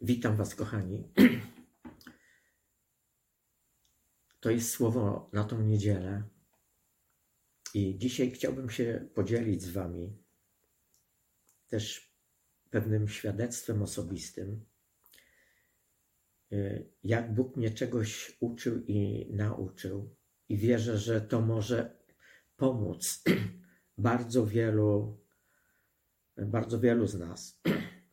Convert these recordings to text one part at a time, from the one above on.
Witam Was, kochani. To jest słowo na tą niedzielę i dzisiaj chciałbym się podzielić z Wami też pewnym świadectwem osobistym, jak Bóg mnie czegoś uczył i nauczył, i wierzę, że to może pomóc bardzo wielu z nas.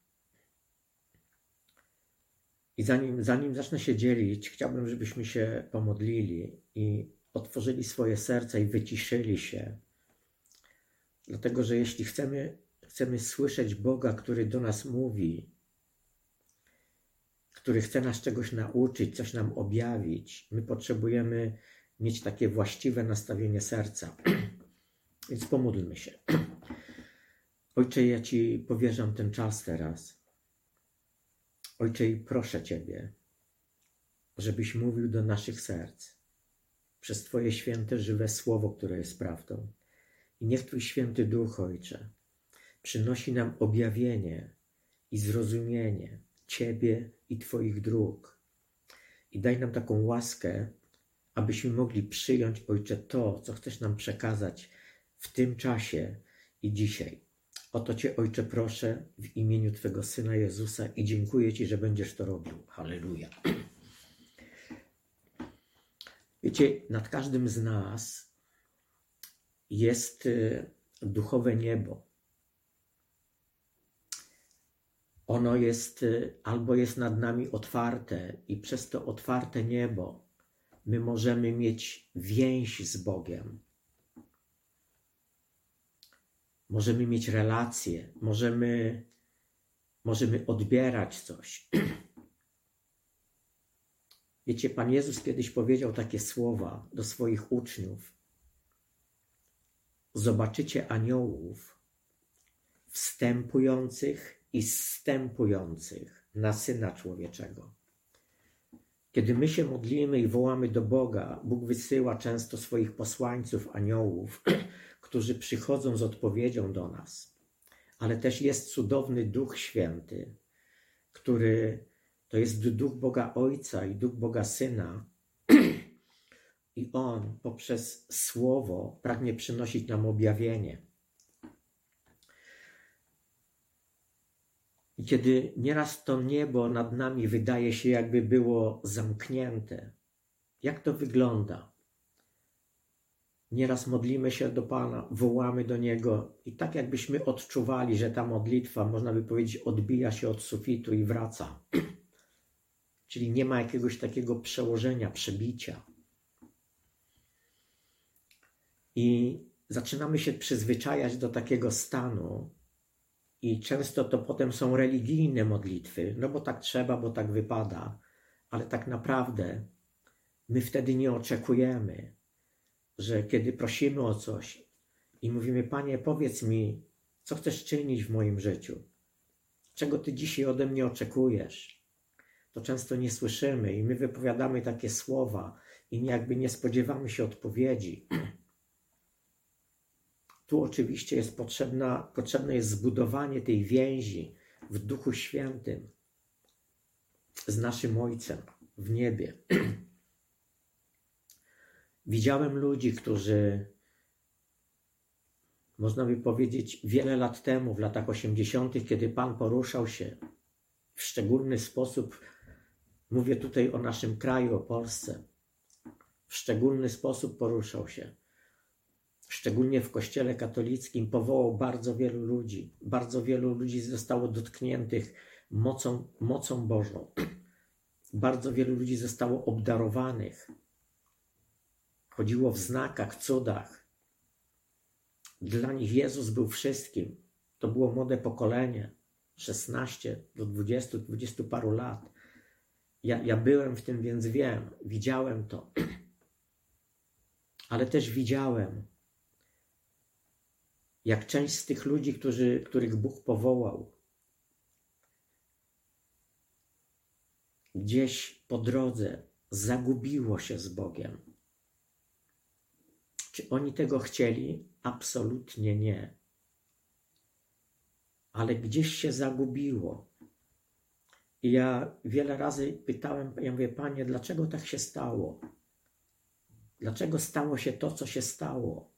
I zanim zacznę się dzielić, chciałbym, żebyśmy się pomodlili i otworzyli swoje serca i wyciszyli się. Dlatego, że jeśli chcemy słyszeć Boga, który do nas mówi, który chce nas czegoś nauczyć, coś nam objawić, my potrzebujemy mieć takie właściwe nastawienie serca. Więc pomódlmy się. Ojcze, ja Ci powierzam ten czas teraz. Ojcze, i proszę Ciebie, żebyś mówił do naszych serc przez Twoje święte, żywe słowo, które jest prawdą. I niech Twój święty Duch, Ojcze, przynosi nam objawienie i zrozumienie Ciebie i Twoich dróg. I daj nam taką łaskę, abyśmy mogli przyjąć, Ojcze, to, co chcesz nam przekazać w tym czasie i dzisiaj. O to Cię, Ojcze, proszę w imieniu Twego Syna Jezusa i dziękuję Ci, że będziesz to robił. Halleluja. Wiecie, nad każdym z nas jest duchowe niebo. Ono jest albo jest nad nami otwarte i przez to otwarte niebo my możemy mieć więź z Bogiem. Możemy mieć relacje, możemy odbierać coś. Wiecie, Pan Jezus kiedyś powiedział takie słowa do swoich uczniów. Zobaczycie aniołów wstępujących i zstępujących na Syna Człowieczego. Kiedy my się modlimy i wołamy do Boga, Bóg wysyła często swoich posłańców, aniołów, którzy przychodzą z odpowiedzią do nas. Ale też jest cudowny Duch Święty, który to jest Duch Boga Ojca i Duch Boga Syna. I On poprzez Słowo pragnie przynosić nam objawienie. I kiedy nieraz to niebo nad nami wydaje się, jakby było zamknięte, jak to wygląda? Nieraz modlimy się do Pana, wołamy do Niego i tak jakbyśmy odczuwali, że ta modlitwa, można by powiedzieć, odbija się od sufitu i wraca. Czyli nie ma jakiegoś takiego przełożenia, przebicia. I zaczynamy się przyzwyczajać do takiego stanu i często to potem są religijne modlitwy, no bo tak trzeba, bo tak wypada, ale tak naprawdę my wtedy nie oczekujemy, że kiedy prosimy o coś i mówimy: Panie, powiedz mi, co chcesz czynić w moim życiu, czego Ty dzisiaj ode mnie oczekujesz, to często nie słyszymy i my wypowiadamy takie słowa i jakby nie spodziewamy się odpowiedzi. Tu oczywiście jest potrzebne jest zbudowanie tej więzi w Duchu Świętym z naszym Ojcem w niebie. Widziałem ludzi, którzy, można by powiedzieć, wiele lat temu, w latach 80., kiedy Pan poruszał się w szczególny sposób, mówię tutaj o naszym kraju, o Polsce, w szczególny sposób poruszał się, szczególnie w Kościele katolickim, powołał bardzo wielu ludzi. Bardzo wielu ludzi zostało dotkniętych mocą Bożą. Bardzo wielu ludzi zostało obdarowanych. Chodziło w znakach, cudach. Dla nich Jezus był wszystkim. To było młode pokolenie, 16 do 20 paru lat. Ja byłem w tym, więc wiem. Widziałem to. Ale też widziałem, jak część z tych ludzi, których Bóg powołał, gdzieś po drodze zagubiło się z Bogiem. Czy oni tego chcieli? Absolutnie nie. Ale gdzieś się zagubiło. I ja wiele razy pytałem, ja mówię, Panie, dlaczego tak się stało? Dlaczego stało się to, co się stało?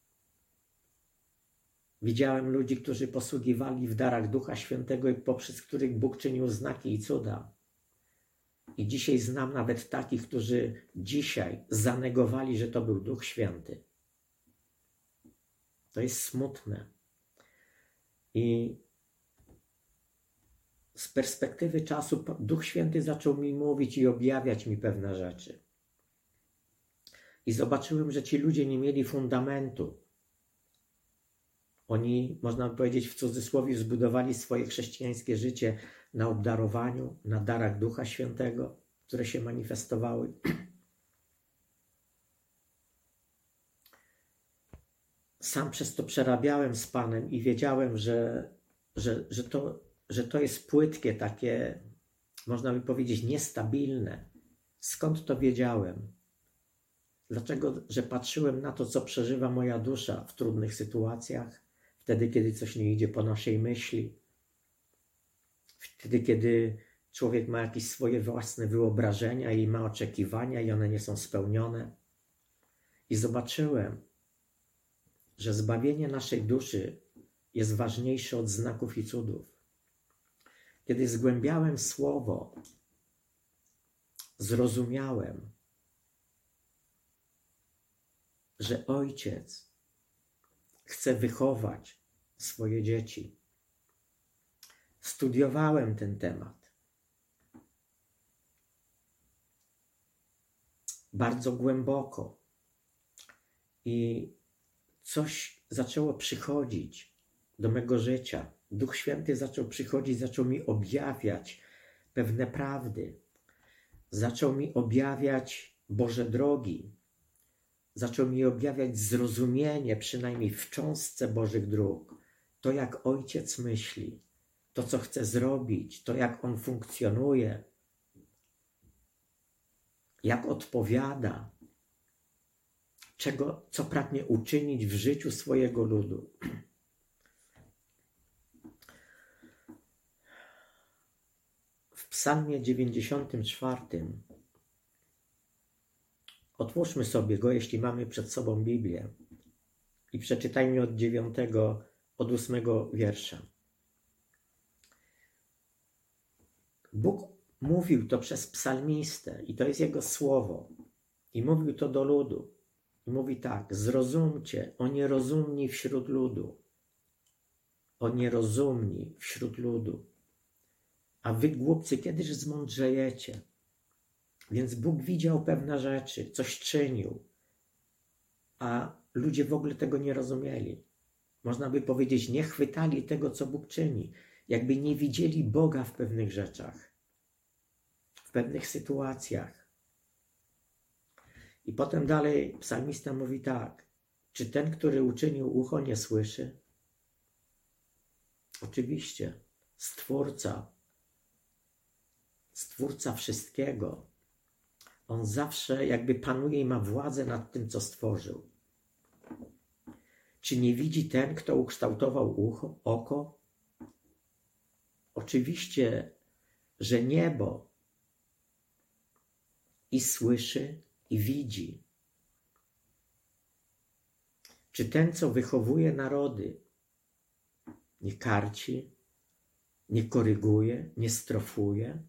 Widziałem ludzi, którzy posługiwali w darach Ducha Świętego i poprzez których Bóg czynił znaki i cuda. I dzisiaj znam nawet takich, którzy dzisiaj zanegowali, że to był Duch Święty. To jest smutne. I z perspektywy czasu Duch Święty zaczął mi mówić i objawiać mi pewne rzeczy. I zobaczyłem, że ci ludzie nie mieli fundamentu. Oni, można by powiedzieć w cudzysłowie, zbudowali swoje chrześcijańskie życie na obdarowaniu, na darach Ducha Świętego, które się manifestowały. Sam przez to przerabiałem z Panem i wiedziałem, że to jest płytkie, takie, można by powiedzieć, niestabilne. Skąd to wiedziałem? Dlaczego? Że patrzyłem na to, co przeżywa moja dusza w trudnych sytuacjach, wtedy, kiedy coś nie idzie po naszej myśli, wtedy, kiedy człowiek ma jakieś swoje własne wyobrażenia i ma oczekiwania i one nie są spełnione. I zobaczyłem, że zbawienie naszej duszy jest ważniejsze od znaków i cudów. Kiedy zgłębiałem Słowo, zrozumiałem, że Ojciec chce wychować swoje dzieci. Studiowałem ten temat. Bardzo głęboko. I coś zaczęło przychodzić do mego życia. Duch Święty zaczął przychodzić, zaczął mi objawiać pewne prawdy. Zaczął mi objawiać Boże drogi. Zaczął mi objawiać zrozumienie, przynajmniej w cząstce Bożych dróg. To, jak Ojciec myśli, to, co chce zrobić, to, jak On funkcjonuje, jak odpowiada, co pragnie uczynić w życiu swojego ludu. W Psalmie 94 otwórzmy sobie go, jeśli mamy przed sobą Biblię, i przeczytajmy od 8 wiersza. Bóg mówił to przez psalmistę i to jest Jego słowo. I mówił to do ludu. I mówi tak: zrozumcie, o nierozumni wśród ludu. O nierozumni wśród ludu. A wy, głupcy, kiedyż zmądrzejecie? Więc Bóg widział pewne rzeczy, coś czynił, a ludzie w ogóle tego nie rozumieli. Można by powiedzieć, nie chwytali tego, co Bóg czyni. Jakby nie widzieli Boga w pewnych rzeczach, w pewnych sytuacjach. I potem dalej psalmista mówi tak: czy ten, który uczynił ucho, nie słyszy? Oczywiście, Stwórca wszystkiego, On zawsze jakby panuje i ma władzę nad tym, co stworzył. Czy nie widzi ten, kto ukształtował oko? Oczywiście, że niebo i słyszy, i widzi. Czy ten, co wychowuje narody, nie karci, nie koryguje, nie strofuje?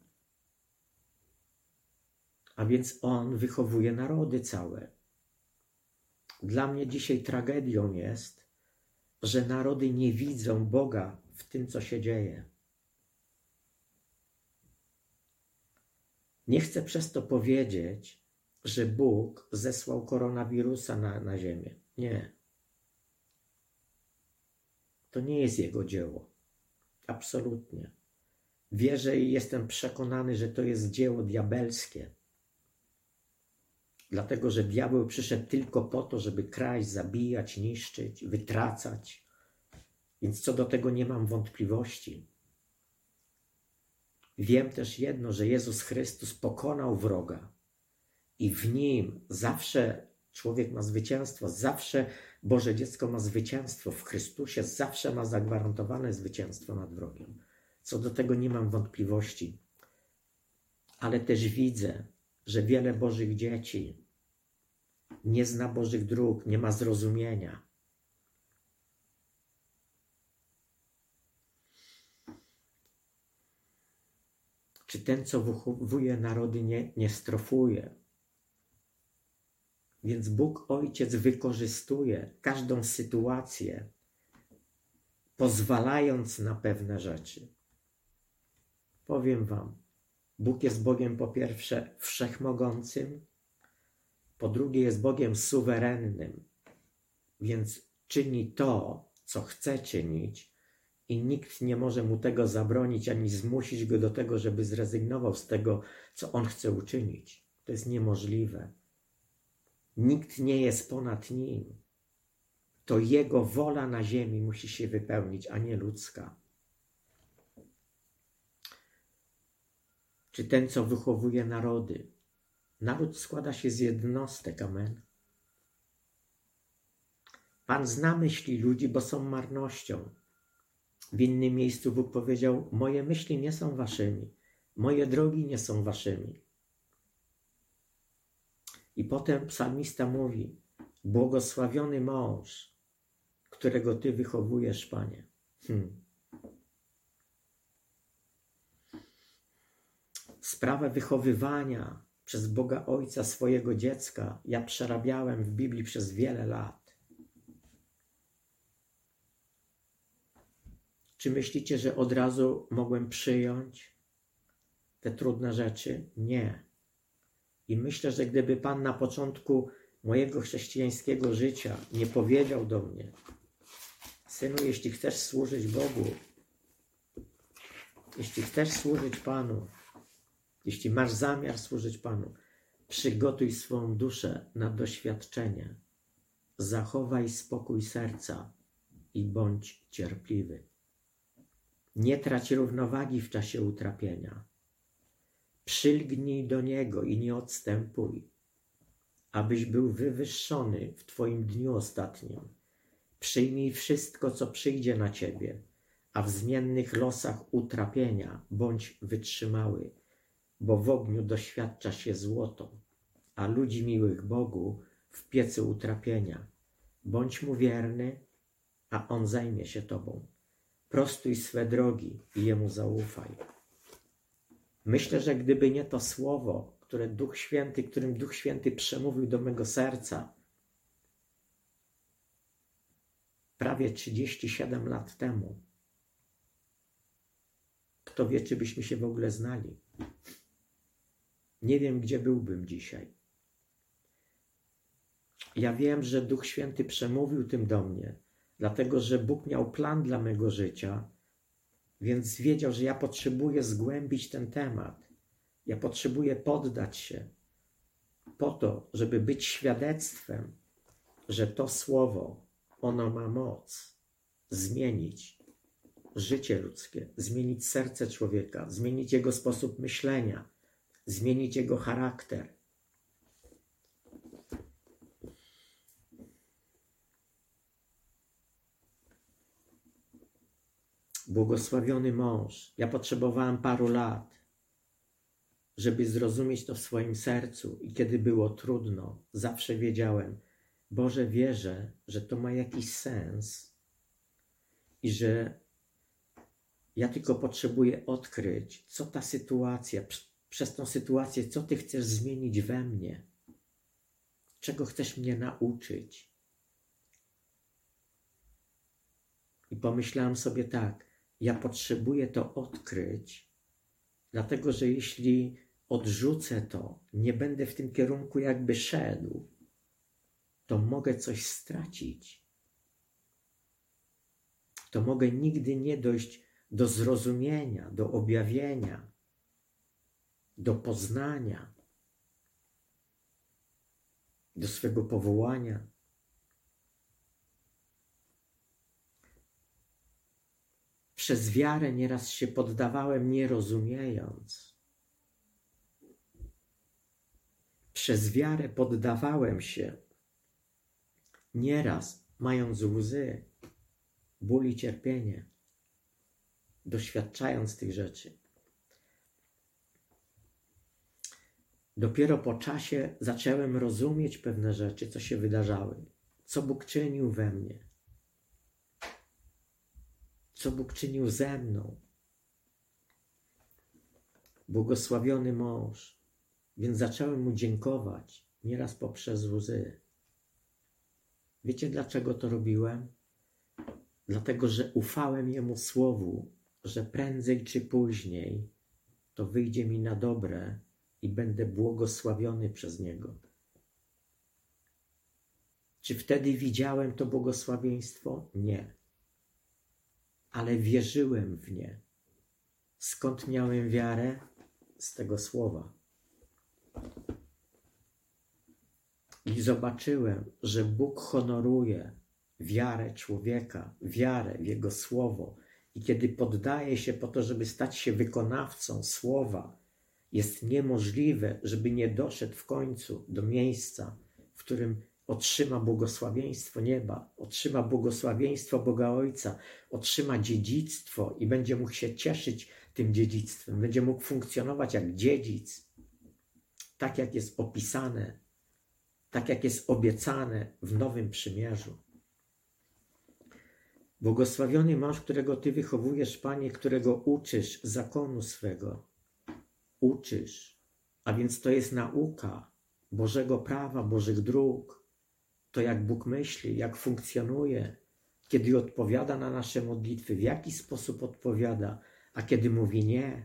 A więc On wychowuje narody całe. Dla mnie dzisiaj tragedią jest, że narody nie widzą Boga w tym, co się dzieje. Nie chcę przez to powiedzieć, że Bóg zesłał koronawirusa na ziemię. Nie. To nie jest Jego dzieło. Absolutnie. Wierzę i jestem przekonany, że to jest dzieło diabelskie. Dlatego, że diabeł przyszedł tylko po to, żeby kraść, zabijać, niszczyć, wytracać. Więc co do tego nie mam wątpliwości. Wiem też jedno, że Jezus Chrystus pokonał wroga i w Nim zawsze człowiek ma zwycięstwo, zawsze Boże dziecko ma zwycięstwo. W Chrystusie zawsze ma zagwarantowane zwycięstwo nad wrogiem. Co do tego nie mam wątpliwości. ale też widzę, że wiele Bożych dzieci nie zna Bożych dróg, nie ma zrozumienia. Czy ten, co wychowuje narody, nie strofuje? Więc Bóg Ojciec wykorzystuje każdą sytuację, pozwalając na pewne rzeczy. Powiem wam, Bóg jest Bogiem po pierwsze wszechmogącym, po drugie jest Bogiem suwerennym, więc czyni to, co chce czynić i nikt nie może mu tego zabronić, ani zmusić go do tego, żeby zrezygnował z tego, co on chce uczynić. To jest niemożliwe. Nikt nie jest ponad nim. To jego wola na ziemi musi się wypełnić, a nie ludzka. Czy ten, co wychowuje narody? Naród składa się z jednostek, amen. Pan zna myśli ludzi, bo są marnością. W innym miejscu Bóg powiedział, moje myśli nie są waszymi, moje drogi nie są waszymi. I potem psalmista mówi, błogosławiony mąż, którego Ty wychowujesz, Panie. Sprawę wychowywania przez Boga Ojca swojego dziecka ja przerabiałem w Biblii przez wiele lat. Czy myślicie, że od razu mogłem przyjąć te trudne rzeczy? Nie. I myślę, że gdyby Pan na początku mojego chrześcijańskiego życia nie powiedział do mnie, synu, jeśli chcesz służyć Bogu, jeśli chcesz służyć Panu, jeśli masz zamiar służyć Panu, przygotuj swą duszę na doświadczenie, zachowaj spokój serca i bądź cierpliwy. Nie trać równowagi w czasie utrapienia. Przylgnij do Niego i nie odstępuj, abyś był wywyższony w Twoim dniu ostatnim. Przyjmij wszystko, co przyjdzie na Ciebie, a w zmiennych losach utrapienia bądź wytrzymały, bo w ogniu doświadcza się złoto, a ludzi miłych Bogu w piecu utrapienia. Bądź Mu wierny, a On zajmie się Tobą. Prostuj swe drogi i Jemu zaufaj. Myślę, że gdyby nie to słowo, którym Duch Święty przemówił do mego serca prawie 37 lat temu, kto wie, czy byśmy się w ogóle znali. Nie wiem, gdzie byłbym dzisiaj. Ja wiem, że Duch Święty przemówił tym do mnie, dlatego że Bóg miał plan dla mego życia, więc wiedział, że ja potrzebuję zgłębić ten temat. Ja potrzebuję poddać się po to, żeby być świadectwem, że to słowo, ono ma moc zmienić życie ludzkie, zmienić serce człowieka, zmienić jego sposób myślenia, zmienić jego charakter. Błogosławiony mąż. Ja potrzebowałem paru lat, żeby zrozumieć to w swoim sercu. I kiedy było trudno, zawsze wiedziałem, Boże, wierzę, że to ma jakiś sens i że ja tylko potrzebuję odkryć, co ta sytuacja, przez tą sytuację, co Ty chcesz zmienić we mnie, czego chcesz mnie nauczyć. I pomyślałem sobie tak, ja potrzebuję to odkryć, dlatego że jeśli odrzucę to, nie będę w tym kierunku jakby szedł, to mogę coś stracić. To mogę nigdy nie dojść do zrozumienia, do objawienia, do poznania, do swego powołania. Przez wiarę nieraz się poddawałem, nie rozumiejąc. Przez wiarę poddawałem się, nieraz mając łzy, ból i cierpienie, doświadczając tych rzeczy. Dopiero po czasie zacząłem rozumieć pewne rzeczy, co się wydarzały, co Bóg czynił we mnie, co Bóg czynił ze mną. Błogosławiony mąż, więc zacząłem mu dziękować, nieraz poprzez łzy. Wiecie, dlaczego to robiłem? Dlatego, że ufałem Jemu słowu, że prędzej czy później to wyjdzie mi na dobre i będę błogosławiony przez Niego. Czy wtedy widziałem to błogosławieństwo? Nie. Ale wierzyłem w nie. Skąd miałem wiarę? Z tego słowa. I zobaczyłem, że Bóg honoruje wiarę człowieka, wiarę w Jego słowo. I kiedy poddaje się po to, żeby stać się wykonawcą słowa, jest niemożliwe, żeby nie doszedł w końcu do miejsca, w którym otrzyma błogosławieństwo nieba, otrzyma błogosławieństwo Boga Ojca, otrzyma dziedzictwo i będzie mógł się cieszyć tym dziedzictwem, będzie mógł funkcjonować jak dziedzic, tak jak jest opisane, tak jak jest obiecane w Nowym Przymierzu. Błogosławiony mąż, którego Ty wychowujesz, Panie, którego uczysz zakonu swego. Uczysz, a więc to jest nauka Bożego prawa, Bożych dróg. To jak Bóg myśli, jak funkcjonuje, kiedy odpowiada na nasze modlitwy, w jaki sposób odpowiada, a kiedy mówi nie.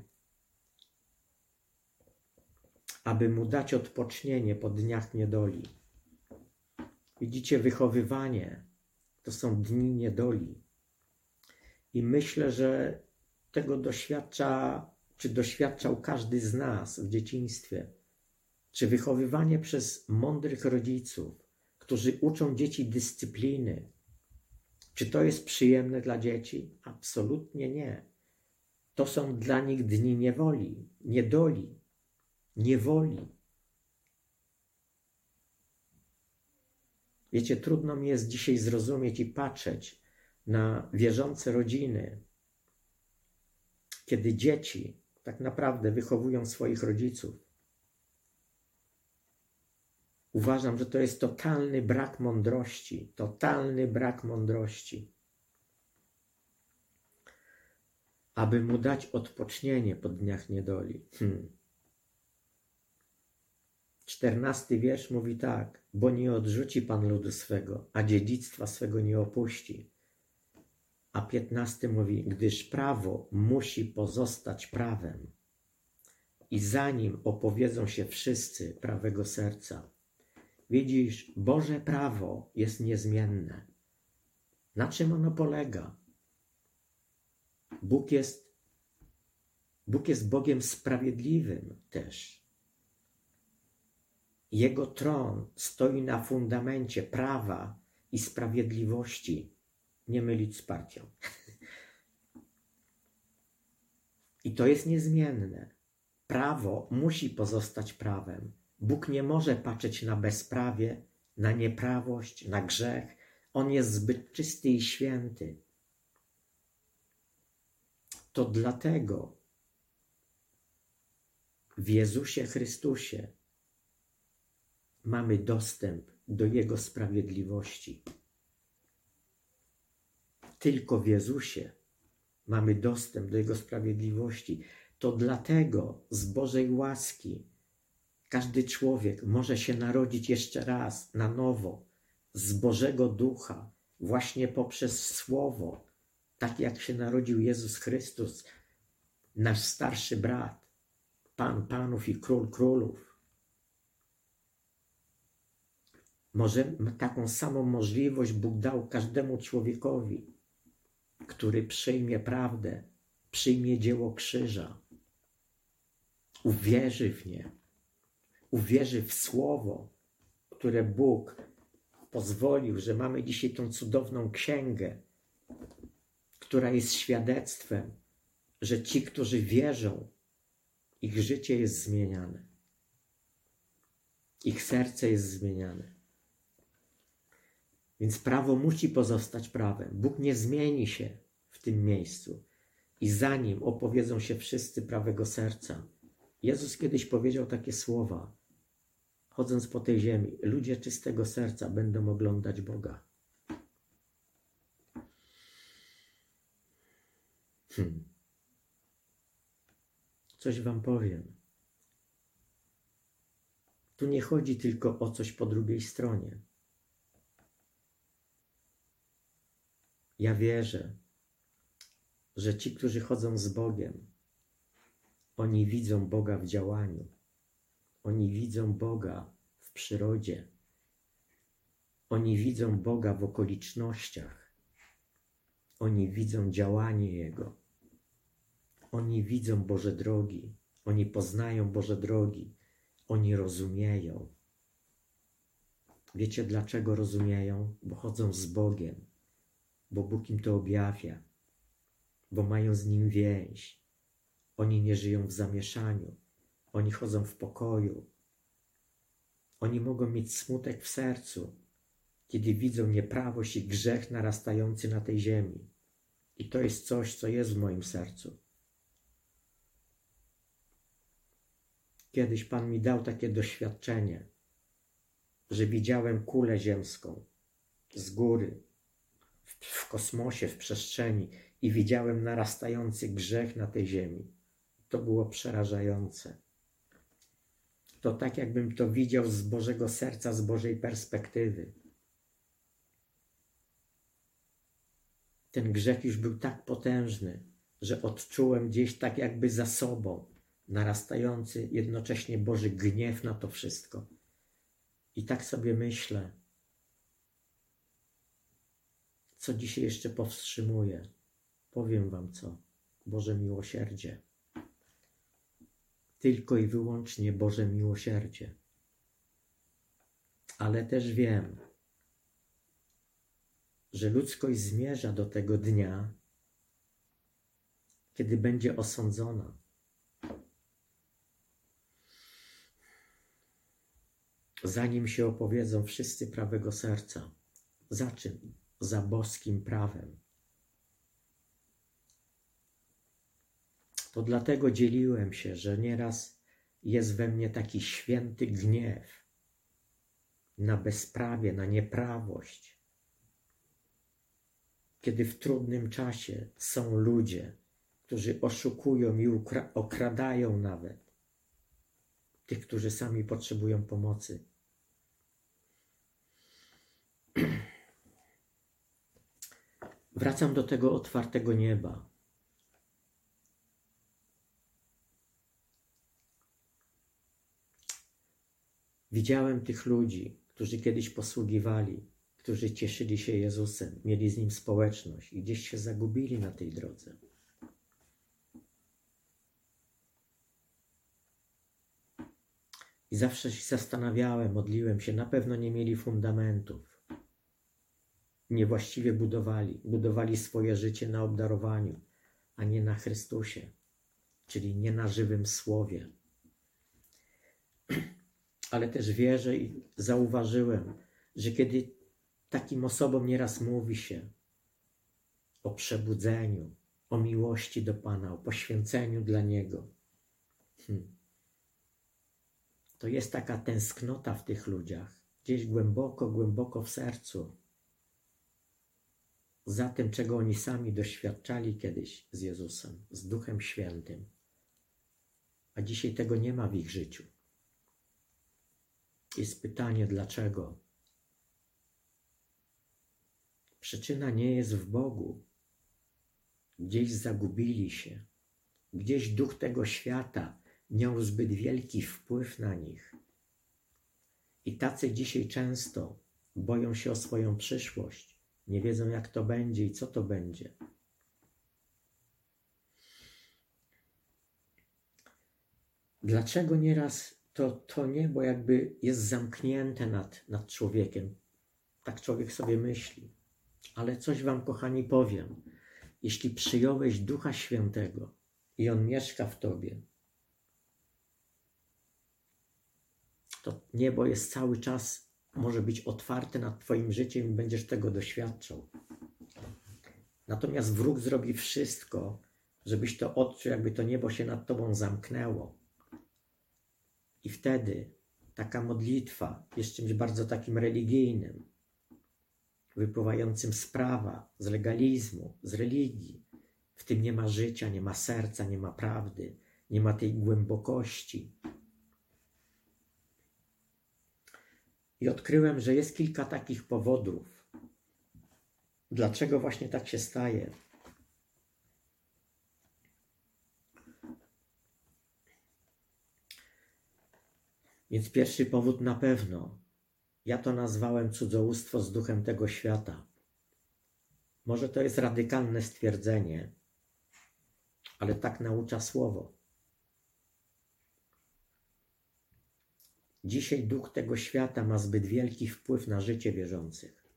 Aby mu dać odpocznienie po dniach niedoli. Widzicie, wychowywanie to są dni niedoli. I myślę, że tego doświadczał każdy z nas w dzieciństwie. Czy wychowywanie przez mądrych rodziców, którzy uczą dzieci dyscypliny, czy to jest przyjemne dla dzieci? Absolutnie nie. To są dla nich dni niewoli, niedoli, niewoli. Wiecie, trudno mi jest dzisiaj zrozumieć i patrzeć na wierzące rodziny, kiedy dzieci tak naprawdę wychowują swoich rodziców. Uważam, że to jest totalny brak mądrości, totalny brak mądrości. Aby mu dać odpocznienie po dniach niedoli. 14 wiersz mówi tak: bo nie odrzuci Pan ludu swego, a dziedzictwa swego nie opuści. A 15 mówi, gdyż prawo musi pozostać prawem i za nim opowiedzą się wszyscy prawego serca. Widzisz, Boże prawo jest niezmienne. Na czym ono polega? Bóg jest Bogiem sprawiedliwym też. Jego tron stoi na fundamencie prawa i sprawiedliwości. Nie mylić z partią. I to jest niezmienne. Prawo musi pozostać prawem. Bóg nie może patrzeć na bezprawie, na nieprawość, na grzech. On jest zbyt czysty i święty. To dlatego w Jezusie Chrystusie mamy dostęp do Jego sprawiedliwości. Tylko w Jezusie mamy dostęp do Jego sprawiedliwości. To dlatego z Bożej łaski każdy człowiek może się narodzić jeszcze raz na nowo z Bożego Ducha, właśnie poprzez Słowo, tak jak się narodził Jezus Chrystus, nasz starszy brat, Pan panów i Król królów. Taką samą możliwość Bóg dał każdemu człowiekowi, który przyjmie prawdę, przyjmie dzieło krzyża, uwierzy w nie, uwierzy w Słowo, które Bóg pozwolił, że mamy dzisiaj tą cudowną księgę, która jest świadectwem, że ci, którzy wierzą, ich życie jest zmieniane. Ich serce jest zmieniane. Więc prawo musi pozostać prawem. Bóg nie zmieni się w tym miejscu. I za nim opowiedzą się wszyscy prawego serca. Jezus kiedyś powiedział takie słowa: chodząc po tej ziemi, ludzie czystego serca będą oglądać Boga. Coś wam powiem. Tu nie chodzi tylko o coś po drugiej stronie. Ja wierzę, że ci, którzy chodzą z Bogiem, oni widzą Boga w działaniu. Oni widzą Boga w przyrodzie. Oni widzą Boga w okolicznościach. Oni widzą działanie Jego. Oni widzą Boże drogi. Oni poznają Boże drogi. Oni rozumieją. Wiecie dlaczego rozumieją? Bo chodzą z Bogiem. Bo Bóg im to objawia. Bo mają z Nim więź. Oni nie żyją w zamieszaniu. Oni chodzą w pokoju. Oni mogą mieć smutek w sercu, kiedy widzą nieprawość i grzech narastający na tej ziemi. I to jest coś, co jest w moim sercu. Kiedyś Pan mi dał takie doświadczenie, że widziałem kulę ziemską z góry, w kosmosie, w przestrzeni i widziałem narastający grzech na tej ziemi. To było przerażające. To tak, jakbym to widział z Bożego serca, z Bożej perspektywy. Ten grzech już był tak potężny, że odczułem gdzieś tak jakby za sobą narastający jednocześnie Boży gniew na to wszystko. I tak sobie myślę, co dzisiaj jeszcze powstrzymuje. Powiem wam co. Boże miłosierdzie. Tylko i wyłącznie Boże miłosierdzie. Ale też wiem, że ludzkość zmierza do tego dnia, kiedy będzie osądzona. Zanim się opowiedzą wszyscy prawego serca. Za czym? Za boskim prawem. To dlatego dzieliłem się, że nieraz jest we mnie taki święty gniew na bezprawie, na nieprawość. Kiedy w trudnym czasie są ludzie, którzy oszukują i okradają nawet tych, którzy sami potrzebują pomocy. Wracam do tego otwartego nieba. Widziałem tych ludzi, którzy kiedyś posługiwali, którzy cieszyli się Jezusem, mieli z Nim społeczność i gdzieś się zagubili na tej drodze. I zawsze się zastanawiałem, modliłem się, na pewno nie mieli fundamentów. Niewłaściwie budowali swoje życie na obdarowaniu, a nie na Chrystusie, czyli nie na żywym Słowie. Ale też wierzę i zauważyłem, że kiedy takim osobom nieraz mówi się o przebudzeniu, o miłości do Pana, o poświęceniu dla Niego, to jest taka tęsknota w tych ludziach, gdzieś głęboko, głęboko w sercu, za tym, czego oni sami doświadczali kiedyś z Jezusem, z Duchem Świętym. A dzisiaj tego nie ma w ich życiu. Jest pytanie, dlaczego? Przyczyna nie jest w Bogu. Gdzieś zagubili się. Gdzieś duch tego świata miał zbyt wielki wpływ na nich. I tacy dzisiaj często boją się o swoją przyszłość. Nie wiedzą, jak to będzie i co to będzie. Dlaczego nieraz to niebo jakby jest zamknięte nad człowiekiem? Tak człowiek sobie myśli. Ale coś wam, kochani, powiem. Jeśli przyjąłeś Ducha Świętego i On mieszka w tobie, to niebo jest cały czas, może być otwarte nad twoim życiem i będziesz tego doświadczał. Natomiast wróg zrobi wszystko, żebyś to odczuł, jakby to niebo się nad tobą zamknęło. I wtedy taka modlitwa jest czymś bardzo takim religijnym, wypływającym z prawa, z legalizmu, z religii. W tym nie ma życia, nie ma serca, nie ma prawdy, nie ma tej głębokości. I odkryłem, że jest kilka takich powodów, dlaczego właśnie tak się staje. Więc pierwszy powód na pewno, ja to nazwałem cudzołóstwo z duchem tego świata. Może to jest radykalne stwierdzenie, ale tak naucza Słowo. Dzisiaj duch tego świata ma zbyt wielki wpływ na życie wierzących.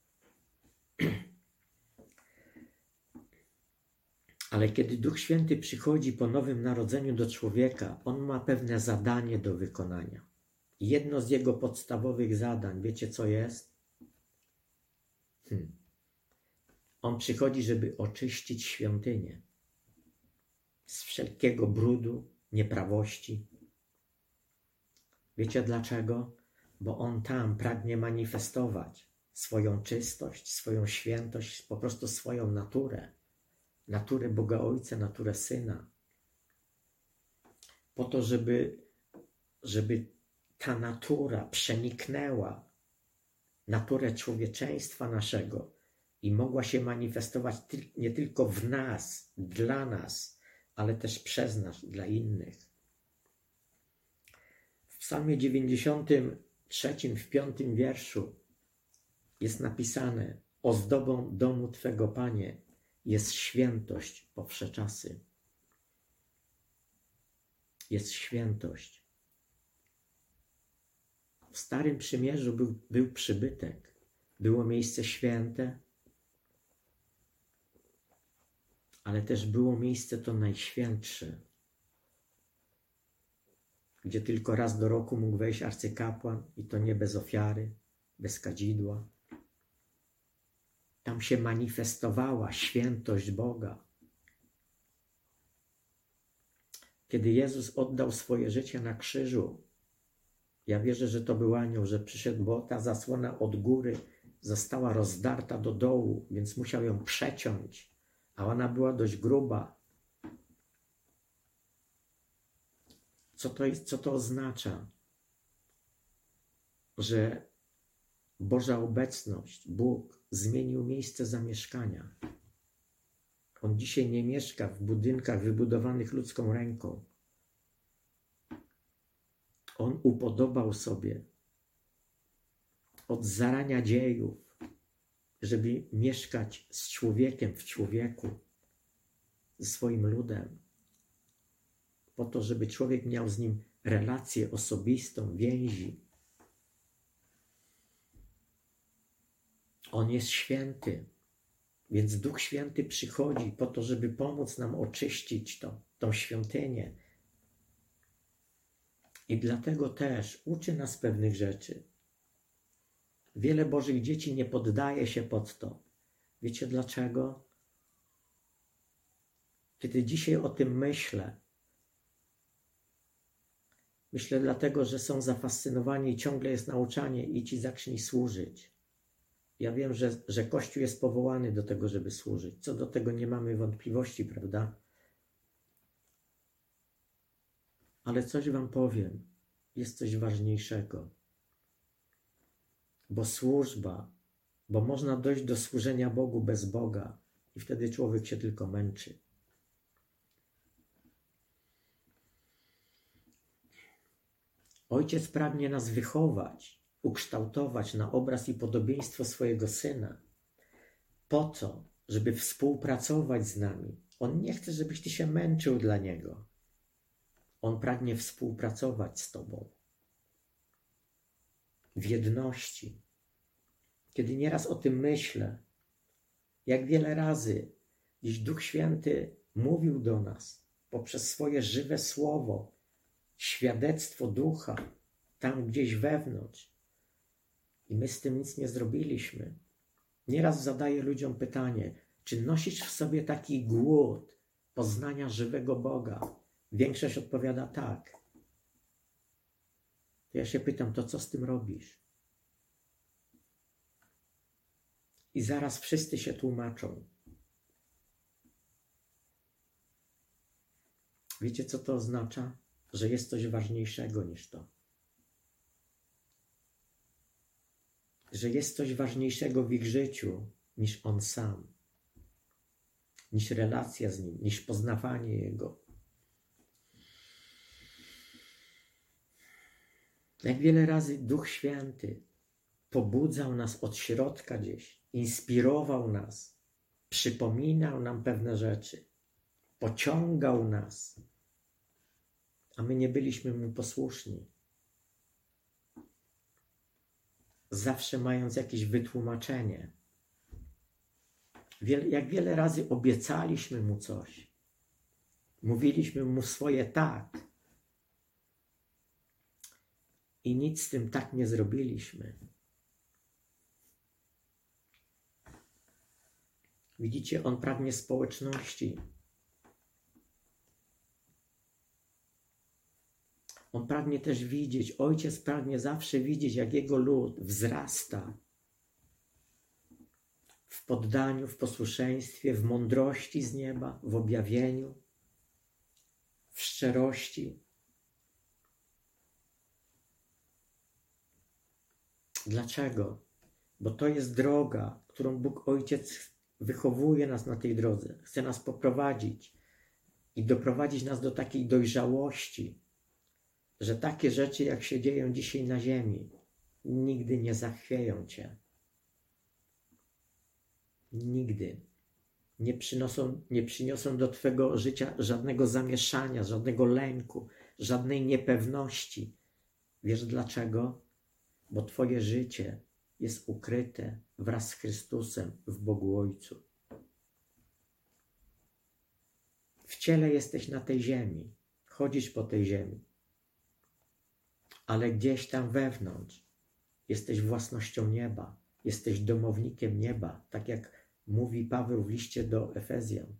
Ale kiedy Duch Święty przychodzi po nowym narodzeniu do człowieka, on ma pewne zadanie do wykonania. Jedno z jego podstawowych zadań, wiecie co jest? On przychodzi, żeby oczyścić świątynię z wszelkiego brudu, nieprawości. Wiecie dlaczego? Bo on tam pragnie manifestować swoją czystość, swoją świętość, po prostu swoją naturę. Naturę Boga Ojca, naturę Syna. Po to, żeby ta natura przeniknęła naturę człowieczeństwa naszego i mogła się manifestować nie tylko w nas, dla nas, ale też przez nas, dla innych. W Psalmie 93, w 5 wierszu jest napisane: ozdobą domu Twego, Panie, jest świętość po wsze czasy. Jest świętość. W Starym Przymierzu był przybytek. Było miejsce święte, ale też było miejsce to najświętsze, gdzie tylko raz do roku mógł wejść arcykapłan i to nie bez ofiary, bez kadzidła. Tam się manifestowała świętość Boga. Kiedy Jezus oddał swoje życie na krzyżu, ja wierzę, że to był anioł, że przyszedł, bo ta zasłona od góry została rozdarta do dołu, więc musiał ją przeciąć, a ona była dość gruba. Co to oznacza? Że Boża obecność, Bóg zmienił miejsce zamieszkania. On dzisiaj nie mieszka w budynkach wybudowanych ludzką ręką. On upodobał sobie od zarania dziejów, żeby mieszkać z człowiekiem w człowieku, ze swoim ludem, po to, żeby człowiek miał z nim relację osobistą, więzi. On jest święty, więc Duch Święty przychodzi po to, żeby pomóc nam oczyścić tą świątynię. I dlatego też uczy nas pewnych rzeczy. Wiele Bożych dzieci nie poddaje się pod to. Wiecie dlaczego? Kiedy dzisiaj o tym myślę dlatego, że są zafascynowani i ciągle jest nauczanie: idź i zacznij służyć. Ja wiem, że Kościół jest powołany do tego, żeby służyć. Co do tego nie mamy wątpliwości, prawda? Ale coś wam powiem. Jest coś ważniejszego. Bo służba, bo można dojść do służenia Bogu bez Boga i wtedy człowiek się tylko męczy. Ojciec pragnie nas wychować, ukształtować na obraz i podobieństwo swojego Syna. Po co? Żeby współpracować z nami. On nie chce, żebyś ty się męczył dla Niego. On pragnie współpracować z Tobą. W jedności. Kiedy nieraz o tym myślę, jak wiele razy dziś Duch Święty mówił do nas poprzez swoje żywe słowo, świadectwo Ducha, tam gdzieś wewnątrz. I my z tym nic nie zrobiliśmy. Nieraz zadaję ludziom pytanie, czy nosisz w sobie taki głód poznania żywego Boga? Większość odpowiada tak. To ja się pytam, to co z tym robisz? I zaraz wszyscy się tłumaczą. Wiecie, co to oznacza? Że jest coś ważniejszego niż to. Że jest coś ważniejszego w ich życiu niż on sam. Niż relacja z nim, niż poznawanie jego. Jak wiele razy Duch Święty pobudzał nas od środka gdzieś, inspirował nas, przypominał nam pewne rzeczy, pociągał nas, a my nie byliśmy mu posłuszni. Zawsze mając jakieś wytłumaczenie. Jak wiele razy obiecaliśmy mu coś, mówiliśmy mu swoje tak i nic z tym tak nie zrobiliśmy. Widzicie, on pragnie społeczności. On pragnie też widzieć, Ojciec pragnie zawsze widzieć, jak Jego lud wzrasta w poddaniu, w posłuszeństwie, w mądrości z nieba, w objawieniu, w szczerości. Dlaczego? Bo to jest droga, którą Bóg Ojciec wychowuje nas na tej drodze. Chce nas poprowadzić i doprowadzić nas do takiej dojrzałości, że takie rzeczy, jak się dzieją dzisiaj na ziemi, nigdy nie zachwieją Cię. Nigdy. Nie przyniosą do Twojego życia żadnego zamieszania, żadnego lęku, żadnej niepewności. Wiesz dlaczego? Bo Twoje życie jest ukryte wraz z Chrystusem w Bogu Ojcu. W ciele jesteś na tej ziemi, chodzisz po tej ziemi, ale gdzieś tam wewnątrz jesteś własnością nieba, jesteś domownikiem nieba, tak jak mówi Paweł w liście do Efezjan.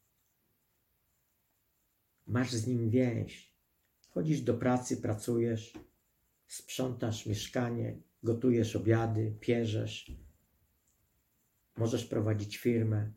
Masz z nim więź, chodzisz do pracy, pracujesz, sprzątasz mieszkanie, gotujesz obiady, pierzesz, możesz prowadzić firmę.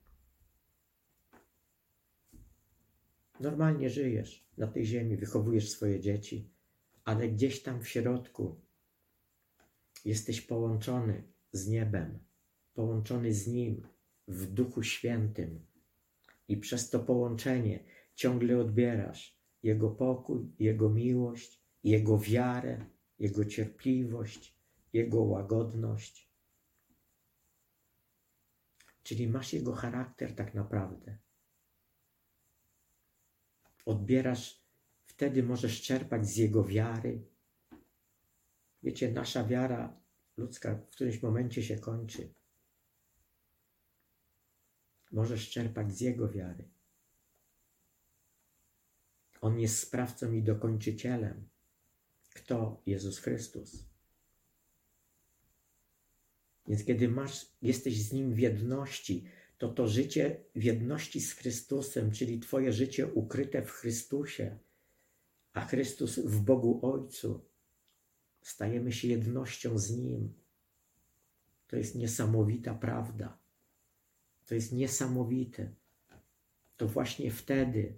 Normalnie żyjesz na tej ziemi, wychowujesz swoje dzieci, ale gdzieś tam w środku jesteś połączony z niebem, połączony z Nim w Duchu Świętym i przez to połączenie ciągle odbierasz Jego pokój, Jego miłość, Jego wiarę, Jego cierpliwość, Jego łagodność. Czyli masz Jego charakter tak naprawdę. Odbierasz, wtedy możesz czerpać z Jego wiary. Wiecie, nasza wiara ludzka w którymś momencie się kończy. Możesz czerpać z Jego wiary. On jest sprawcą i dokończycielem. Kto? Jezus Chrystus. Więc kiedy jesteś z Nim w jedności, to życie w jedności z Chrystusem, czyli Twoje życie ukryte w Chrystusie, a Chrystus w Bogu Ojcu, stajemy się jednością z Nim. To jest niesamowita prawda. To jest niesamowite. To właśnie wtedy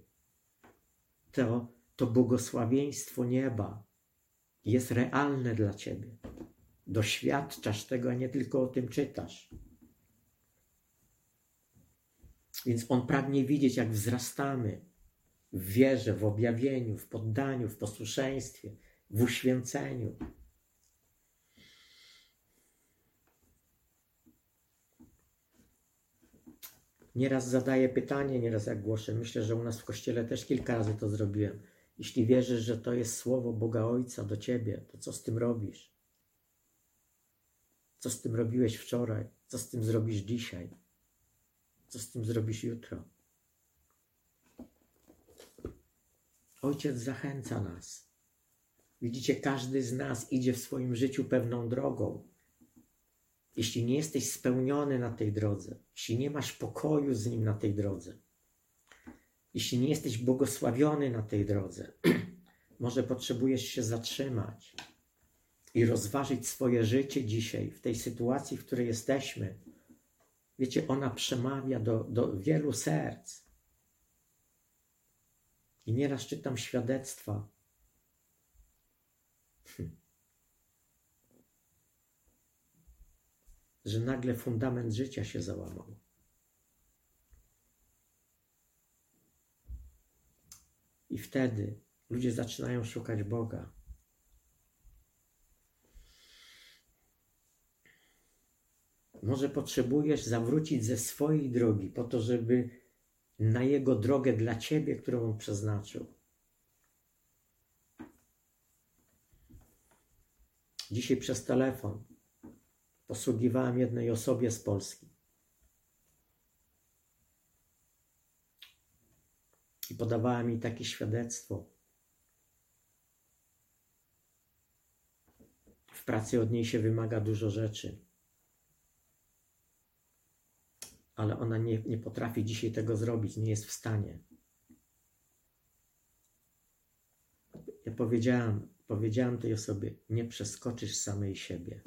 to błogosławieństwo nieba jest realne dla Ciebie. Doświadczasz tego, a nie tylko o tym czytasz. Więc On pragnie widzieć, jak wzrastamy w wierze, w objawieniu, w poddaniu, w posłuszeństwie, w uświęceniu. Nieraz zadaję pytanie, nieraz jak głoszę. Myślę, że u nas w Kościele też kilka razy to zrobiłem. Jeśli wierzysz, że to jest słowo Boga Ojca do Ciebie, to co z tym robisz? Co z tym robiłeś wczoraj? Co z tym zrobisz dzisiaj? Co z tym zrobisz jutro? Ojciec zachęca nas. Widzicie, każdy z nas idzie w swoim życiu pewną drogą. Jeśli nie jesteś spełniony na tej drodze, jeśli nie masz pokoju z Nim na tej drodze, jeśli nie jesteś błogosławiony na tej drodze, Może potrzebujesz się zatrzymać i rozważyć swoje życie dzisiaj, w tej sytuacji, w której jesteśmy. Wiecie, ona przemawia do wielu serc. I nieraz czytam świadectwa. Że nagle fundament życia się załamał. I wtedy ludzie zaczynają szukać Boga. Może potrzebujesz zawrócić ze swojej drogi po to, żeby na Jego drogę dla Ciebie, którą On przeznaczył. Dzisiaj przez telefon posługiwałem jednej osobie z Polski. I podawała mi takie świadectwo. W pracy od niej się wymaga dużo rzeczy. Ale ona nie potrafi dzisiaj tego zrobić, nie jest w stanie. Ja powiedziałem tej osobie, nie przeskoczysz samej siebie.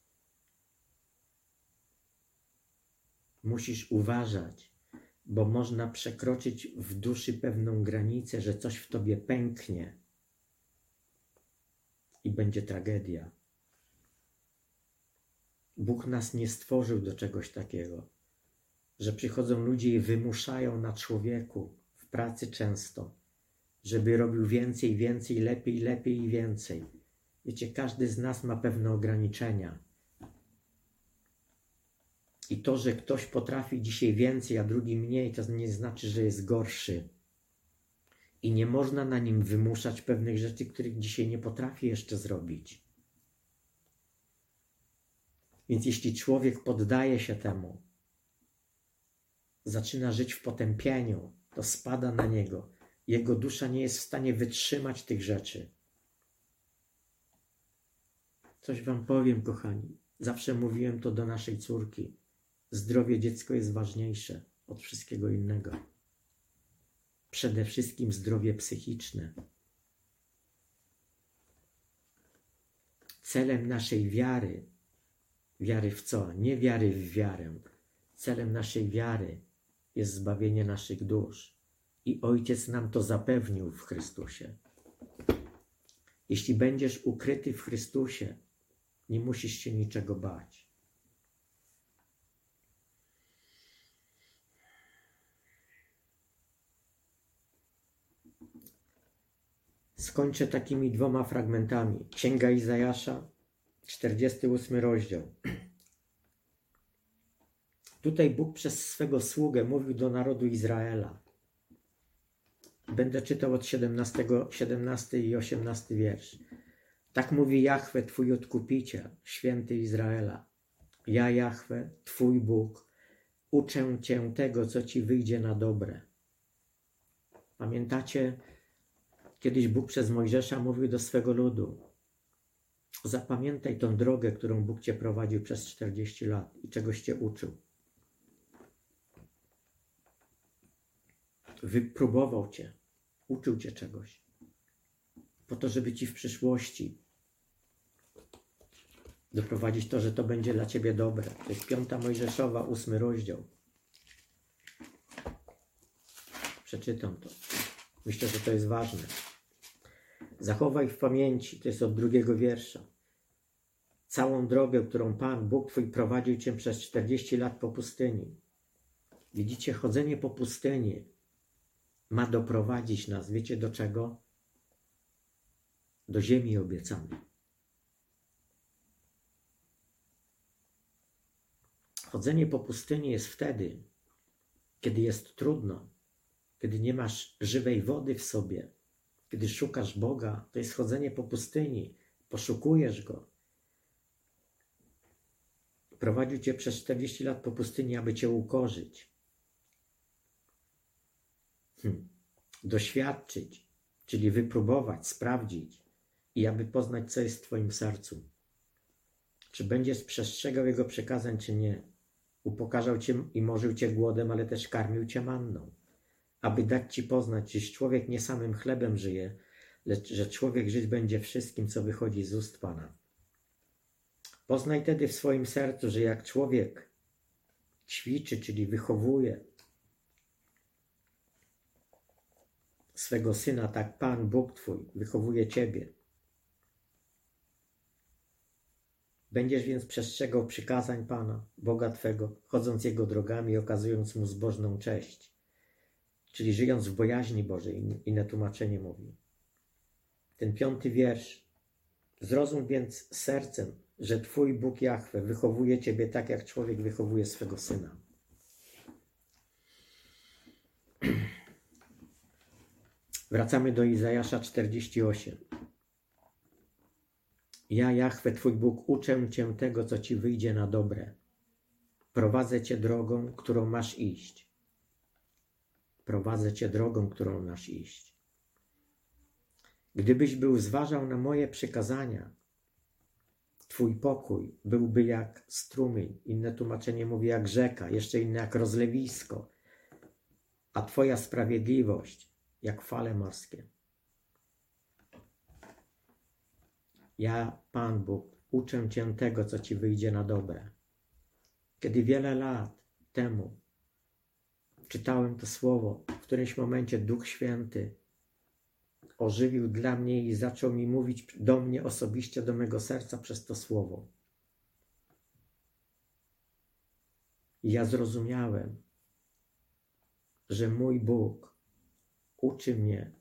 Musisz uważać, bo można przekroczyć w duszy pewną granicę, że coś w tobie pęknie i będzie tragedia. Bóg nas nie stworzył do czegoś takiego, że przychodzą ludzie i wymuszają na człowieku, w pracy często, żeby robił więcej, więcej, lepiej, lepiej i więcej. Wiecie, każdy z nas ma pewne ograniczenia. I to, że ktoś potrafi dzisiaj więcej, a drugi mniej, to nie znaczy, że jest gorszy. I nie można na nim wymuszać pewnych rzeczy, których dzisiaj nie potrafi jeszcze zrobić. Więc jeśli człowiek poddaje się temu, zaczyna żyć w potępieniu, to spada na niego. Jego dusza nie jest w stanie wytrzymać tych rzeczy. Coś wam powiem, kochani. Zawsze mówiłem to do naszej córki. Zdrowie dziecka jest ważniejsze od wszystkiego innego. Przede wszystkim zdrowie psychiczne. Celem naszej wiary, wiary w co? Nie wiary w wiarę. Celem naszej wiary jest zbawienie naszych dusz. I Ojciec nam to zapewnił w Chrystusie. Jeśli będziesz ukryty w Chrystusie, nie musisz się niczego bać. Skończę takimi 2 fragmentami. Księga Izajasza, 48 rozdział. Tutaj Bóg przez swego sługę mówił do narodu Izraela. Będę czytał od 17 i 18 wiersz. Tak mówi Jahwe, Twój Odkupiciel, Święty Izraela. Ja, Jahwe, Twój Bóg, uczę Cię tego, co Ci wyjdzie na dobre. Pamiętacie, kiedyś Bóg przez Mojżesza mówił do swego ludu. Zapamiętaj tą drogę, którą Bóg Cię prowadził przez 40 lat i czegoś Cię uczył. Wypróbował Cię, uczył Cię czegoś. Po to, żeby Ci w przyszłości doprowadzić to, że to będzie dla Ciebie dobre. To jest 5 Mojżeszowa, 8 rozdział. Przeczytam to. Myślę, że to jest ważne. Zachowaj w pamięci, to jest od 2 wiersza, całą drogę, którą Pan, Bóg Twój prowadził Cię przez 40 lat po pustyni. Widzicie, chodzenie po pustyni ma doprowadzić nas, wiecie do czego? Do ziemi obiecanej. Chodzenie po pustyni jest wtedy, kiedy jest trudno, kiedy nie masz żywej wody w sobie, kiedy szukasz Boga, to jest chodzenie po pustyni, poszukujesz Go. Prowadził Cię przez 40 lat po pustyni, aby Cię ukorzyć. Doświadczyć, czyli wypróbować, sprawdzić i aby poznać, co jest w Twoim sercu. Czy będziesz przestrzegał Jego przykazań, czy nie. Upokarzał Cię i morzył Cię głodem, ale też karmił Cię manną, aby dać Ci poznać, czyż człowiek nie samym chlebem żyje, lecz że człowiek żyć będzie wszystkim, co wychodzi z ust Pana. Poznaj tedy w swoim sercu, że jak człowiek ćwiczy, czyli wychowuje swego syna, tak Pan, Bóg Twój, wychowuje Ciebie. Będziesz więc przestrzegał przykazań Pana, Boga Twego, chodząc Jego drogami i okazując Mu zbożną cześć. Czyli żyjąc w bojaźni Bożej, inne tłumaczenie mówi. Ten 5. wiersz. Zrozum więc sercem, że Twój Bóg Jahwe wychowuje Ciebie tak, jak człowiek wychowuje swego syna. Wracamy do Izajasza 48. Ja, Jahwe, Twój Bóg, uczę Cię tego, co Ci wyjdzie na dobre. Prowadzę Cię drogą, którą masz iść. Prowadzę Cię drogą, którą masz iść. Gdybyś był zważał na moje przykazania, Twój pokój byłby jak strumień. Inne tłumaczenie mówi jak rzeka, jeszcze inne jak rozlewisko, a Twoja sprawiedliwość jak fale morskie. Ja, Pan Bóg, uczę Cię tego, co Ci wyjdzie na dobre. Kiedy wiele lat temu czytałem to słowo, w którymś momencie Duch Święty ożywił dla mnie i zaczął mi mówić do mnie osobiście, do mego serca przez to słowo. I ja zrozumiałem, że mój Bóg uczy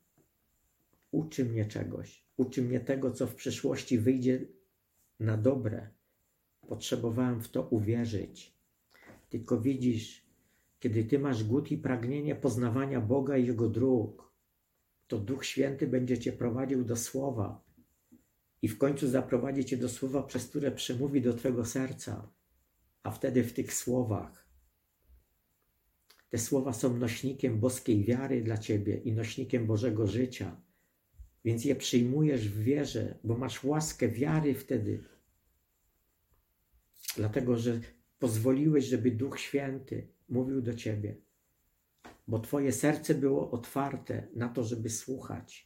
mnie czegoś. Uczy mnie tego, co w przyszłości wyjdzie na dobre. Potrzebowałem w to uwierzyć. Tylko widzisz, kiedy Ty masz głód i pragnienie poznawania Boga i Jego dróg, to Duch Święty będzie Cię prowadził do Słowa i w końcu zaprowadzi Cię do Słowa, przez które przemówi do Twego serca. A wtedy w tych słowach, te słowa są nośnikiem boskiej wiary dla Ciebie i nośnikiem Bożego życia. Więc je przyjmujesz w wierze, bo masz łaskę wiary wtedy. Dlatego, że pozwoliłeś, żeby Duch Święty mówił do Ciebie. Bo Twoje serce było otwarte na to, żeby słuchać.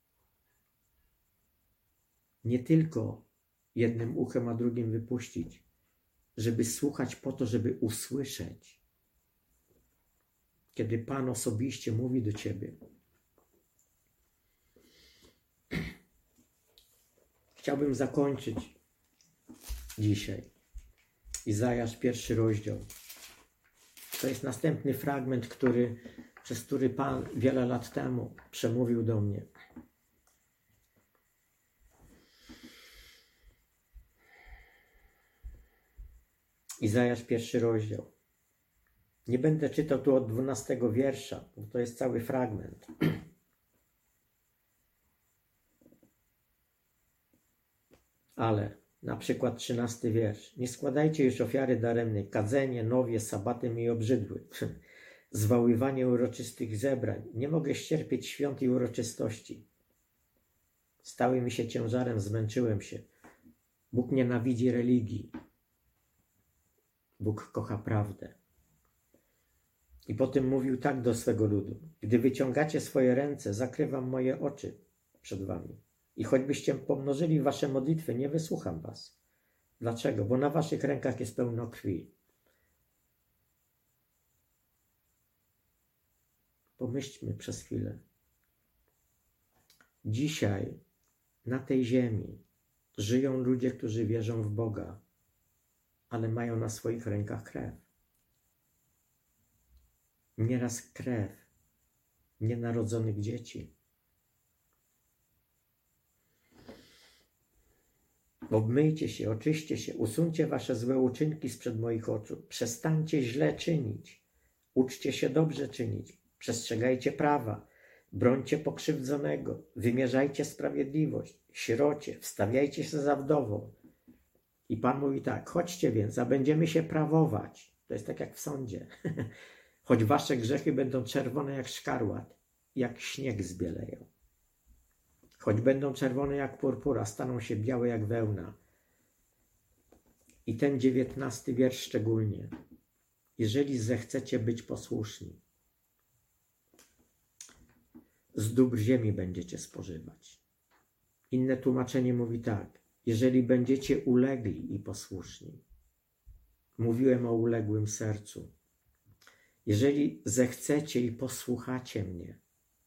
Nie tylko jednym uchem, a drugim wypuścić. Żeby słuchać po to, żeby usłyszeć. Kiedy Pan osobiście mówi do Ciebie. Chciałbym zakończyć dzisiaj. Izajasz 1 rozdział. To jest następny fragment, przez który Pan wiele lat temu przemówił do mnie. Izajasz 1 rozdział. Nie będę czytał tu od 12 wiersza, bo to jest cały fragment. Ale na przykład 13 wiersz. Nie składajcie już ofiary daremnej, kadzenie, nowie, sabaty mi obrzydły. Zwoływanie uroczystych zebrań. Nie mogę ścierpieć świąt i uroczystości. Stały mi się ciężarem, zmęczyłem się. Bóg nienawidzi religii. Bóg kocha prawdę. I potem mówił tak do swego ludu. Gdy wyciągacie swoje ręce, zakrywam moje oczy przed wami. I choćbyście pomnożyli wasze modlitwy, nie wysłucham was. Dlaczego? Bo na waszych rękach jest pełno krwi. Pomyślmy przez chwilę. Dzisiaj na tej ziemi żyją ludzie, którzy wierzą w Boga, ale mają na swoich rękach krew. Nieraz krew nienarodzonych dzieci. Obmyjcie się, oczyście się, usuńcie wasze złe uczynki sprzed moich oczu. Przestańcie źle czynić. Uczcie się dobrze czynić. Przestrzegajcie prawa. Brońcie pokrzywdzonego. Wymierzajcie sprawiedliwość. Sierocie, wstawiajcie się za wdową. I Pan mówi tak, chodźcie więc, a będziemy się prawować. To jest tak jak w sądzie. Choć wasze grzechy będą czerwone jak szkarłat, jak śnieg zbieleją. Choć będą czerwone jak purpura, staną się białe jak wełna. I ten 19 wiersz szczególnie. Jeżeli zechcecie być posłuszni. z dóbr ziemi będziecie spożywać. Inne tłumaczenie mówi tak: jeżeli będziecie ulegli i posłuszni. Mówiłem o uległym sercu. Jeżeli zechcecie i posłuchacie mnie,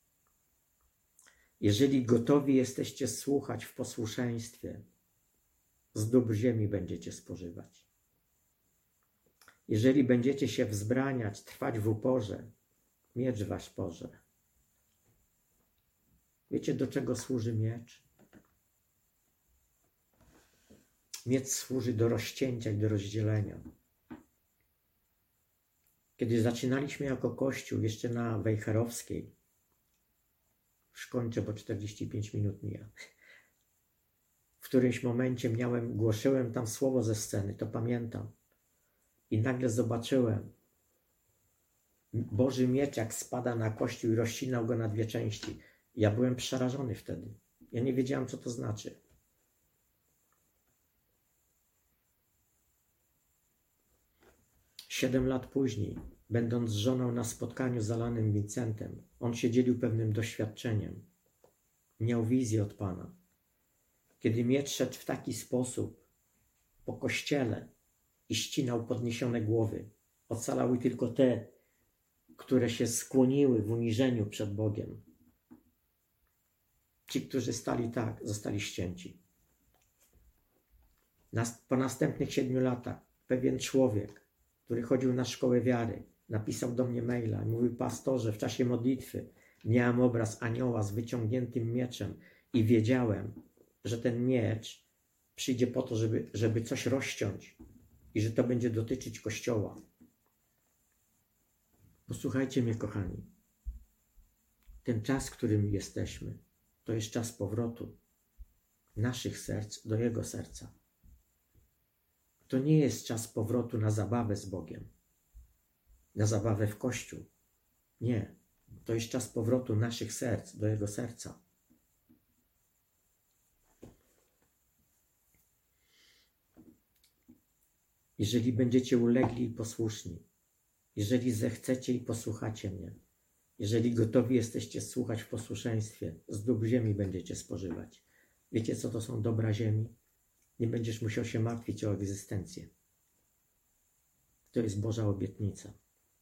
jeżeli gotowi jesteście słuchać w posłuszeństwie, z dóbr ziemi będziecie spożywać. Jeżeli będziecie się wzbraniać, trwać w uporze, miecz wasz porze. Wiecie, do czego służy miecz? Miecz służy do rozcięcia i do rozdzielenia. Kiedy zaczynaliśmy jako Kościół jeszcze na Wejherowskiej, już kończę, bo 45 minut mija, w którymś momencie głosiłem tam słowo ze sceny, to pamiętam. I nagle zobaczyłem Boży miecz, jak spada na Kościół i rozcinał go na dwie części. Ja byłem przerażony wtedy. Ja nie wiedziałem, co to znaczy. Siedem lat później, będąc z żoną na spotkaniu zalanym Vincentem, on się dzielił pewnym doświadczeniem. Miał wizję od Pana. Kiedy miecz szedł w taki sposób po kościele i ścinał podniesione głowy, ocalały tylko te, które się skłoniły w uniżeniu przed Bogiem. Ci, którzy stali tak, zostali ścięci. Po następnych 7 latach pewien człowiek, który chodził na szkołę wiary, napisał do mnie maila i mówił: pastorze, w czasie modlitwy miałem obraz anioła z wyciągniętym mieczem i wiedziałem, że ten miecz przyjdzie po to, żeby coś rozciąć i że to będzie dotyczyć Kościoła. Posłuchajcie mnie, kochani. Ten czas, w którym jesteśmy, to jest czas powrotu naszych serc do Jego serca. To nie jest czas powrotu na zabawę z Bogiem, na zabawę w Kościół. Nie. To jest czas powrotu naszych serc do Jego serca. Jeżeli będziecie ulegli i posłuszni, jeżeli zechcecie i posłuchacie mnie, jeżeli gotowi jesteście słuchać w posłuszeństwie, z dóbr ziemi będziecie spożywać. Wiecie, co to są dobra ziemi? Nie będziesz musiał się martwić o egzystencję. To jest Boża obietnica.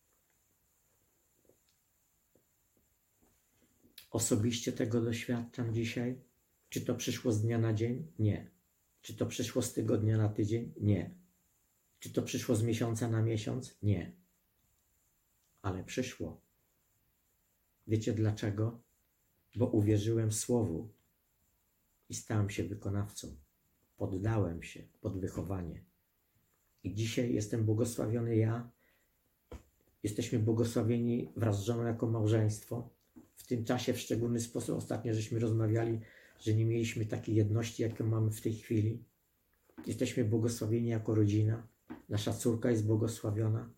Osobiście tego doświadczam dzisiaj. Czy to przyszło z dnia na dzień? Nie. Czy to przyszło z tygodnia na tydzień? Nie. Czy to przyszło z miesiąca na miesiąc? Nie. Ale przyszło. Wiecie dlaczego? Bo uwierzyłem Słowu i stałem się wykonawcą. Poddałem się pod wychowanie. I dzisiaj jestem błogosławiony ja. Jesteśmy błogosławieni wraz z żoną jako małżeństwo. W tym czasie w szczególny sposób ostatnio żeśmy rozmawiali, że nie mieliśmy takiej jedności, jaką mamy w tej chwili. Jesteśmy błogosławieni jako rodzina. Nasza córka jest błogosławiona.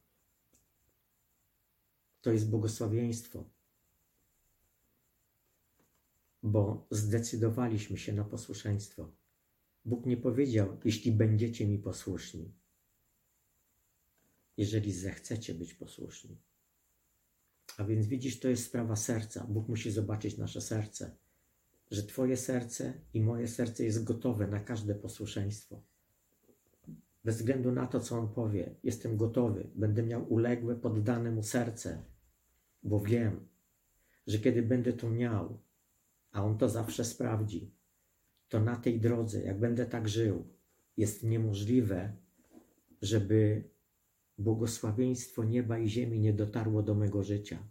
To jest błogosławieństwo. Bo zdecydowaliśmy się na posłuszeństwo. Bóg nie powiedział: jeśli będziecie mi posłuszni. Jeżeli zechcecie być posłuszni. A więc widzisz, to jest sprawa serca. Bóg musi zobaczyć nasze serce. Że Twoje serce i moje serce jest gotowe na każde posłuszeństwo. Bez względu na to, co On powie, jestem gotowy. Będę miał uległe, poddane Mu serce. Bo wiem, że kiedy będę to miał, a On to zawsze sprawdzi, to na tej drodze, jak będę tak żył, jest niemożliwe, żeby błogosławieństwo nieba i ziemi nie dotarło do mego życia.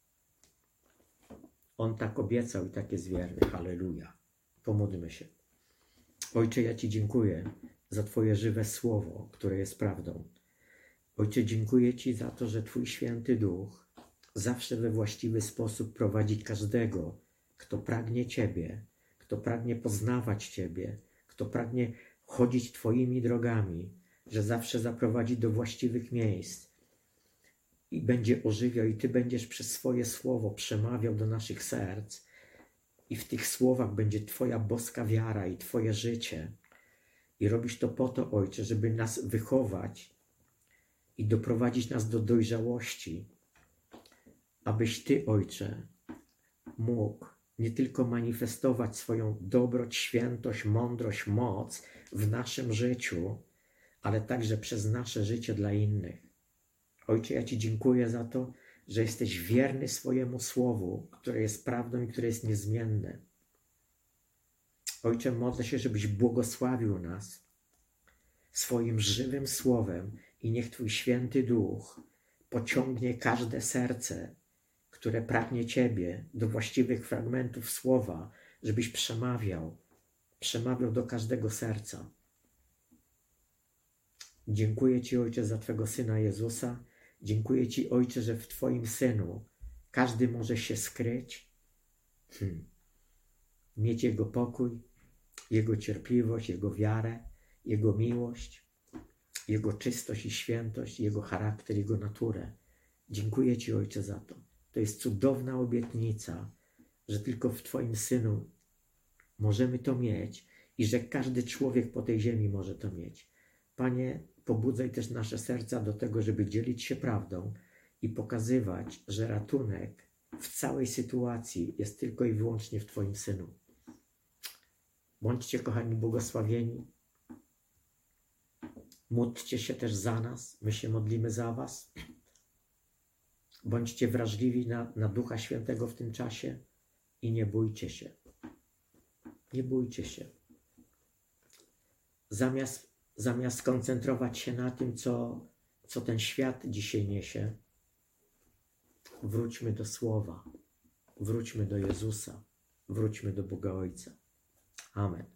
On tak obiecał i tak jest wierny. Halleluja. Pomódlmy się. Ojcze, ja Ci dziękuję za Twoje żywe słowo, które jest prawdą. Ojcze, dziękuję Ci za to, że Twój Święty Duch zawsze we właściwy sposób prowadzi każdego, kto pragnie Ciebie, kto pragnie poznawać Ciebie, kto pragnie chodzić Twoimi drogami, że zawsze zaprowadzi do właściwych miejsc i będzie ożywiał, i Ty będziesz przez swoje słowo przemawiał do naszych serc i w tych słowach będzie Twoja boska wiara i Twoje życie. I robisz to po to, Ojcze, żeby nas wychować i doprowadzić nas do dojrzałości, abyś Ty, Ojcze, mógł nie tylko manifestować swoją dobroć, świętość, mądrość, moc w naszym życiu, ale także przez nasze życie dla innych. Ojcze, ja Ci dziękuję za to, że jesteś wierny swojemu słowu, które jest prawdą i które jest niezmienne. Ojcze, modlę się, żebyś błogosławił nas swoim żywym słowem i niech Twój święty Duch pociągnie każde serce, które pragnie Ciebie, do właściwych fragmentów słowa, żebyś przemawiał do każdego serca. Dziękuję Ci, Ojcze, za Twego Syna Jezusa. Dziękuję Ci, Ojcze, że w Twoim Synu każdy może się skryć, mieć Jego pokój, Jego cierpliwość, Jego wiarę, Jego miłość, Jego czystość i świętość, Jego charakter, Jego naturę. Dziękuję Ci, Ojcze, za to. To jest cudowna obietnica, że tylko w Twoim Synu możemy to mieć i że każdy człowiek po tej ziemi może to mieć. Panie, pobudzaj też nasze serca do tego, żeby dzielić się prawdą i pokazywać, że ratunek w całej sytuacji jest tylko i wyłącznie w Twoim Synu. Bądźcie, kochani, błogosławieni. Módlcie się też za nas. My się modlimy za Was. Bądźcie wrażliwi na Ducha Świętego w tym czasie i nie bójcie się. Nie bójcie się. Zamiast koncentrować się na tym, co ten świat dzisiaj niesie, wróćmy do Słowa, wróćmy do Jezusa, wróćmy do Boga Ojca. Amen.